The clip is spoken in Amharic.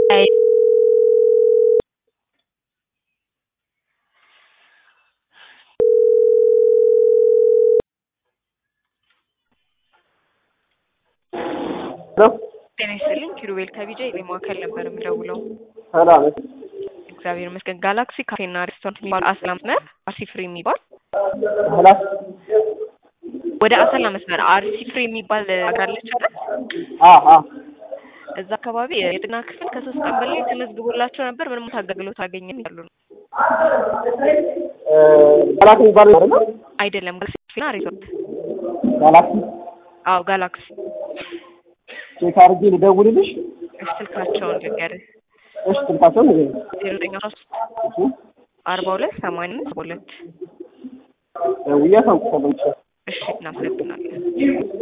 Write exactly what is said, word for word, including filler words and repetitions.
ጤናይስጥልኝ ኪሩቤል ከቢጃ የማከል ነበር የምደውለው። ሰላም እግዚአብሔር ይመስገን። ጋላክሲ ካፌና ሬስቶራንት የሚባል አሰላ መስመር አርሲ ፍሪ የሚባል ሰላም ወደ አሰላ መስመር አርሲ ፍሪ የሚባል አጋለች አይደል? አ አ እዛ አካባቢ የጤና ክፍል ከሶስት ቀን በላይ ተመዝግቦላቸው ነበር። ምንም አገልግሎት አገኘን ይላሉ። እ ጋላክሲ የሚባል አይደል? አይደለም ጋላክሲ ካፌና ሬስቶራንት። ጋላክሲ አዎ ጋላክሲ። ቼክ አድርጌ ልደውልልሽ። እሺ ስልካቸውን ልንገርህ። እሺ ስልካቸውን ንገሪኝ። ዜሮ ዘጠኝ አስራ ሶስት እሺ አርባ ሁለት ሰማንያ አምስት ሁለት ደውዬ አሳውቅሻለሁ። እሺ እናመሰግናለን።